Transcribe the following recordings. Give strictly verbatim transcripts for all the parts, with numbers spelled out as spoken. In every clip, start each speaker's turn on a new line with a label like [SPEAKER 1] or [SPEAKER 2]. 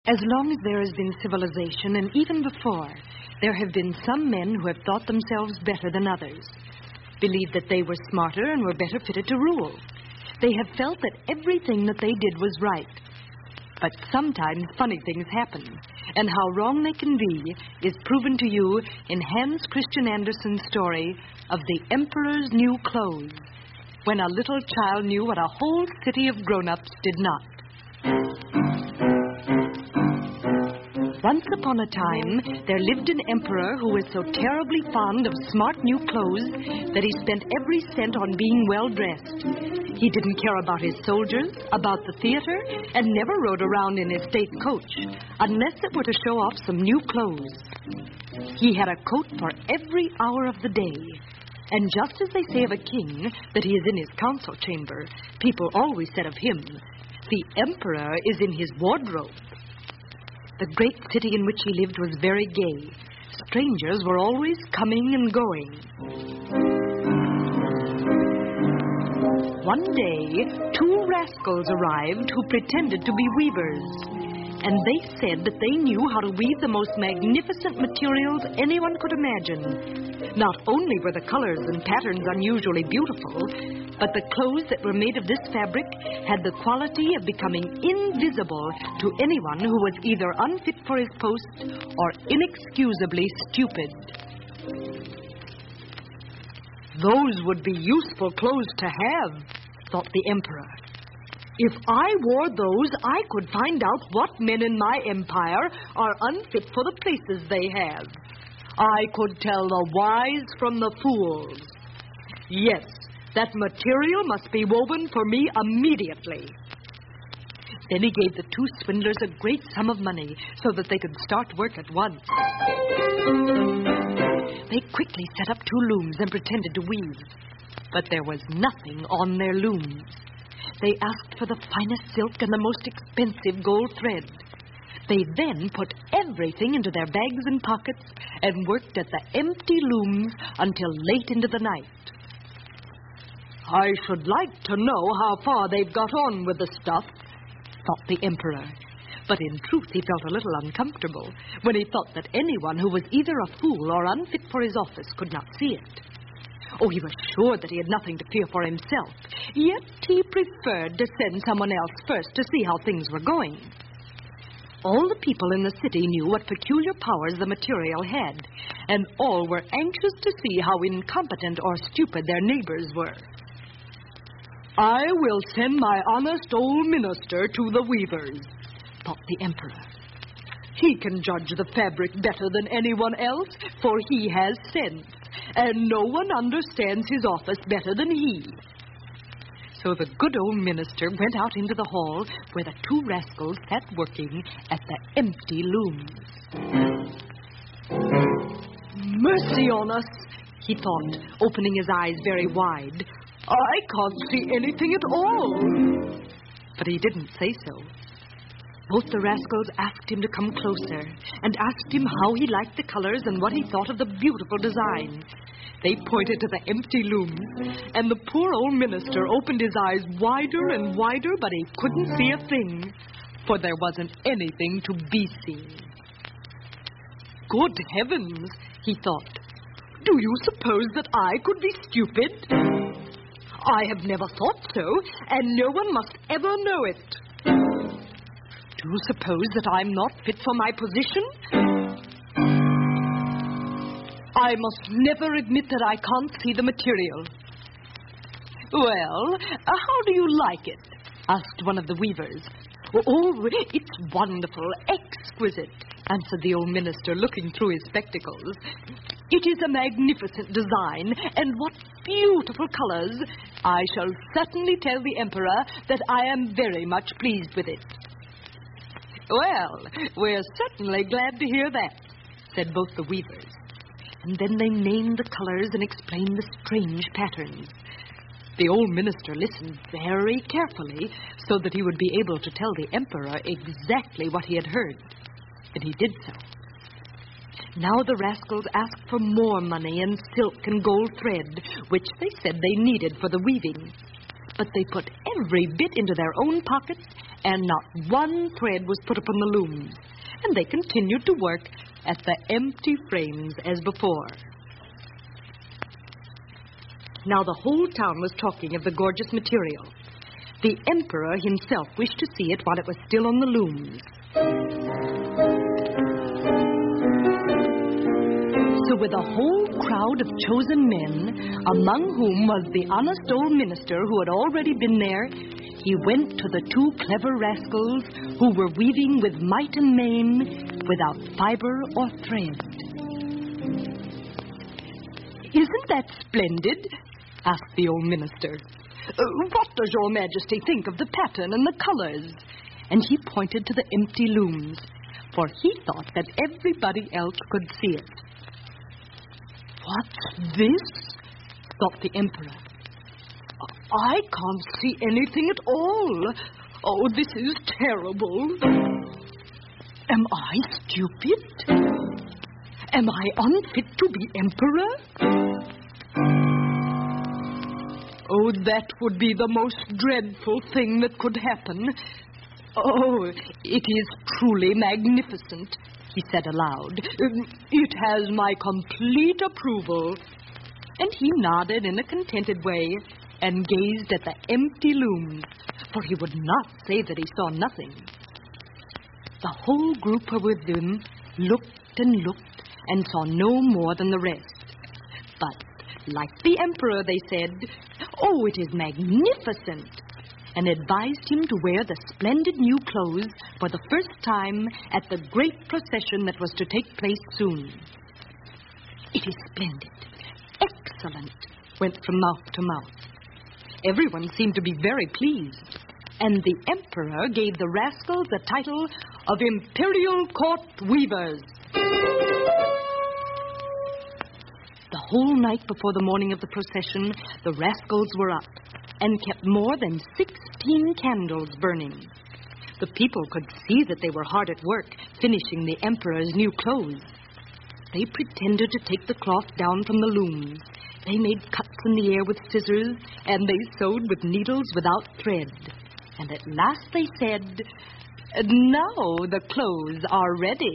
[SPEAKER 1] As long as there has been civilization, and even before, there have been some men who have thought themselves better than others, believed that they were smarter and were better fitted to rule. They have felt that everything that they did was right. But sometimes funny things happen, and how wrong they can be is proven to you in Hans Christian Andersen's story of the Emperor's New Clothes, when a little child knew what a whole city of grown-ups did not. Once upon a time, there lived an emperor who was so terribly fond of smart new clothes that he spent every cent on being well-dressed. He didn't care about his soldiers, about the theater, and never rode around in his state coach, unless it were to show off some new clothes. He had a coat for every hour of the day. And just as they say of a king that he is in his council chamber, people always said of him, the emperor is in his wardrobe. The great city in which he lived was very gay. Strangers were always coming and going. One day, two rascals arrived who pretended to be weavers. And they said that they knew how to weave the most magnificent materials anyone could imagine. Not only were the colors and patterns unusually beautiful, but the clothes that were made of this fabric had the quality of becoming invisible to anyone who was either unfit for his post or inexcusably stupid. Those would be useful clothes to have, thought the emperor. If I wore those, I could find out what men in my empire are unfit for the places they have. I could tell the wise from the fools. Yes, that material must be woven for me immediately. Then he gave the two swindlers a great sum of money so that they could start work at once. They quickly set up two looms and pretended to weave. But there was nothing on their looms. They asked for the finest silk and the most expensive gold thread. They then put everything into their bags and pockets and worked at the empty looms until late into the night. I should like to know how far they've got on with the stuff, thought the emperor. But in truth, he felt a little uncomfortable when he thought that anyone who was either a fool or unfit for his office could not see it. Oh, he was sure that he had nothing to fear for himself, yet he preferred to send someone else first to see how things were going. All the people in the city knew what peculiar powers the material had, and all were anxious to see how incompetent or stupid their neighbors were. I will send my honest old minister to the weavers, thought the emperor. He can judge the fabric better than anyone else, for he has sense, and no one understands his office better than he. So the good old minister went out into the hall where the two rascals sat working at the empty looms. Mercy on us, he thought, opening his eyes very wide. I can't see anything at all. But he didn't say so. Both the rascals asked him to come closer and asked him how he liked the colors and what he thought of the beautiful design. They pointed to the empty looms, and the poor old minister opened his eyes wider and wider, but he couldn't see a thing, for there wasn't anything to be seen. Good heavens, he thought. Do you suppose that I could be stupid? I have never thought so, and no one must ever know it. Do you suppose that I'm not fit for my position? I must never admit that I can't see the material. Well, uh, how do you like it? Asked one of the weavers. Oh, it's wonderful, exquisite, answered the old minister, looking through his spectacles. It is a magnificent design, and what beautiful colors. I shall certainly tell the emperor that I am very much pleased with it. Well, we're certainly glad to hear that, said both the weavers. And then they named the colors and explained the strange patterns. The old minister listened very carefully so that he would be able to tell the emperor exactly what he had heard. And he did so. Now the rascals asked for more money and silk and gold thread, which they said they needed for the weaving. But they put every bit into their own pockets and not one thread was put upon the looms, and they continued to work at the empty frames as before. Now the whole town was talking of the gorgeous material. The emperor himself wished to see it while it was still on the looms. So with a whole crowd of chosen men, among whom was the honest old minister who had already been there, he went to the two clever rascals who were weaving with might and main without fiber or thread. "Isn't that splendid?" asked the old minister. Uh, "what does your majesty think of the pattern and the colors?" And he pointed to the empty looms, for he thought that everybody else could see it. "What's this?" thought the emperor. "I can't see anything at all. Oh, this is terrible. Am I stupid? Am I unfit to be emperor? Oh, that would be the most dreadful thing that could happen. Oh, it is truly magnificent," he said aloud. "It has my complete approval." And he nodded in a contented way and gazed at the empty looms, for he would not say that he saw nothing. The whole group with him looked and looked and saw no more than the rest. But, like the emperor, they said, "Oh, it is magnificent," and advised him to wear the splendid new clothes for the first time at the great procession that was to take place soon. "It is splendid, excellent," went from mouth to mouth. Everyone seemed to be very pleased, and the emperor gave the rascals the title of Imperial Court Weavers. The whole night before the morning of the procession, the rascals were up and kept more than sixteen candles burning. The people could see that they were hard at work, finishing the emperor's new clothes. They pretended to take the cloth down from the looms. They made cuts in the air with scissors, and they sewed with needles without thread. And at last they said, "Now the clothes are ready."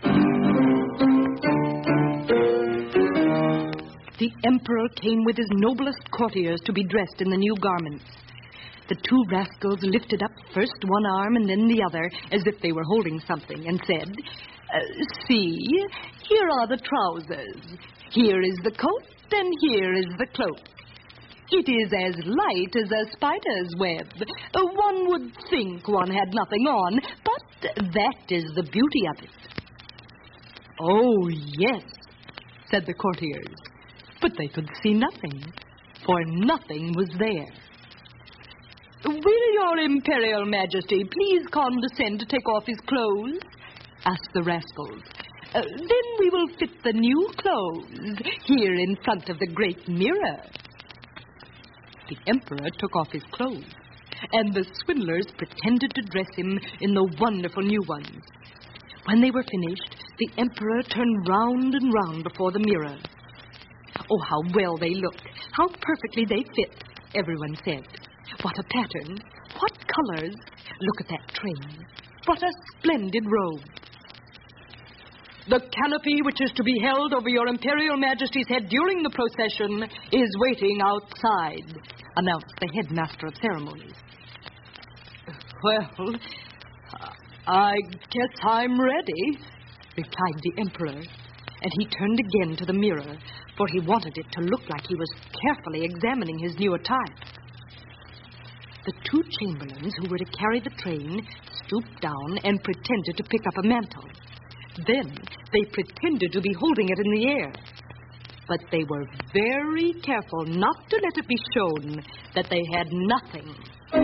[SPEAKER 1] The emperor came with his noblest courtiers to be dressed in the new garments. The two rascals lifted up first one arm and then the other, as if they were holding something, and said, uh, "See, here are the trousers. Here is the coat, and here is the cloak. It is as light as a spider's web. Uh, one would think one had nothing on, but that is the beauty of it." "Oh, yes," said the courtiers. But they could see nothing, for nothing was there. "Will your Imperial Majesty please condescend to take off his clothes?" asked the rascals. Uh, "then we will fit the new clothes here in front of the great mirror." The emperor took off his clothes, and the swindlers pretended to dress him in the wonderful new ones. When they were finished, the emperor turned round and round before the mirror. "Oh, how well they look! How perfectly they fit!" everyone said. "What a pattern! What colors! Look at that train! What a splendid robe!" "The canopy which is to be held over your Imperial Majesty's head during the procession is waiting outside," announced the headmaster of ceremonies. "Well, I guess I'm ready," replied the emperor, and he turned again to the mirror, for he wanted it to look like he was carefully examining his new attire. The two chamberlains who were to carry the train stooped down and pretended to pick up a mantle. Then they pretended to be holding it in the air. But they were very careful not to let it be shown that they had nothing.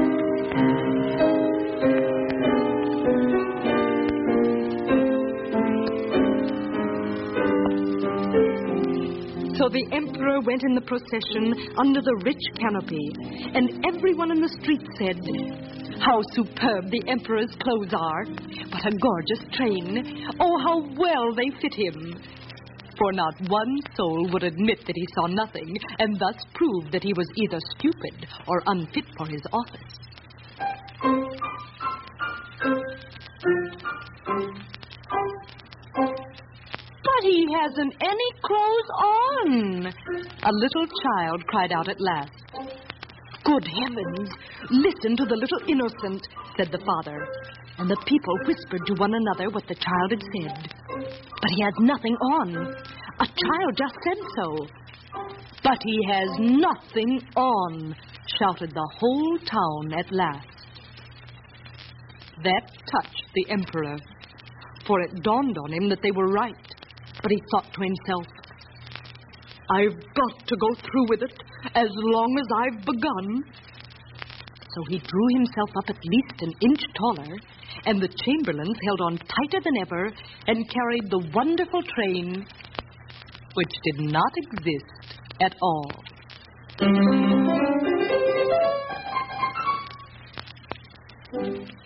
[SPEAKER 1] So the emperor went in the procession under the rich canopy, and everyone in the street said, "How superb the emperor's clothes are! What a gorgeous train! Oh, how well they fit him!" For not one soul would admit that he saw nothing, and thus proved that he was either stupid or unfit for his office. But he hasn't any clothes on, a little child cried out at last. Good heavens, listen to the little innocent, said the father. And the people whispered to one another what the child had said. But he has nothing on. A child just said so. But he has nothing on, shouted the whole town at last. That touched the emperor, for it dawned on him that they were right. But he thought to himself, I've got to go through with it as long as I've begun. So he drew himself up at least an inch taller, and the chamberlains held on tighter than ever and carried the wonderful train, which did not exist at all.